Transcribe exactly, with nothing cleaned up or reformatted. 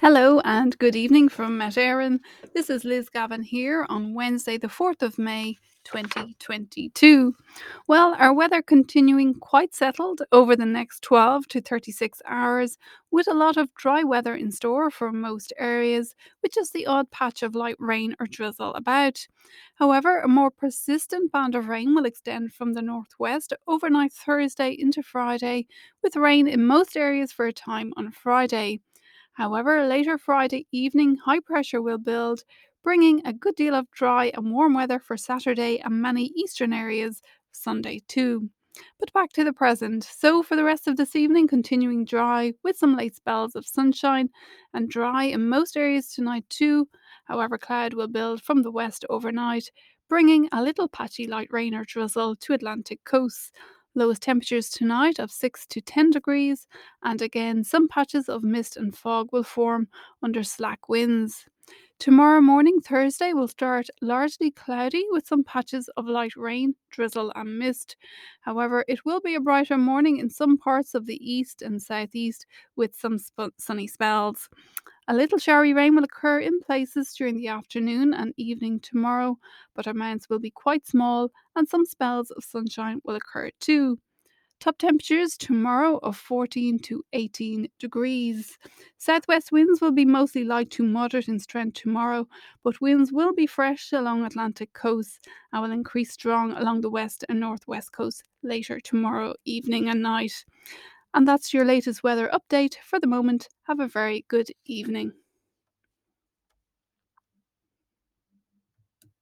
Hello and good evening from Met Éireann. This is Liz Gavin here on Wednesday, the fourth of May, twenty twenty-two. Well, our weather continuing quite settled over the next twelve to thirty-six hours, with a lot of dry weather in store for most areas, with just the odd patch of light rain or drizzle about. However, a more persistent band of rain will extend from the northwest overnight Thursday into Friday, with rain in most areas for a time on Friday. However, later Friday evening, high pressure will build, bringing a good deal of dry and warm weather for Saturday and many eastern areas Sunday too. But back to the present. So, for the rest of this evening, continuing dry with some late spells of sunshine and dry in most areas tonight too. However, cloud will build from the west overnight, bringing a little patchy light rain or drizzle to Atlantic coasts. Lowest temperatures tonight of six to ten degrees, and again, some patches of mist and fog will form under slack winds. Tomorrow morning, Thursday, will start largely cloudy with some patches of light rain, drizzle, and mist. However, it will be a brighter morning in some parts of the east and southeast with some sp- sunny spells. A little showery rain will occur in places during the afternoon and evening tomorrow, but amounts will be quite small and some spells of sunshine will occur too. Top temperatures tomorrow of fourteen to eighteen degrees. Southwest winds will be mostly light to moderate in strength tomorrow, but winds will be fresh along Atlantic coasts and will increase strong along the west and northwest coast later tomorrow evening and night. And that's your latest weather update for the moment. Have a very good evening.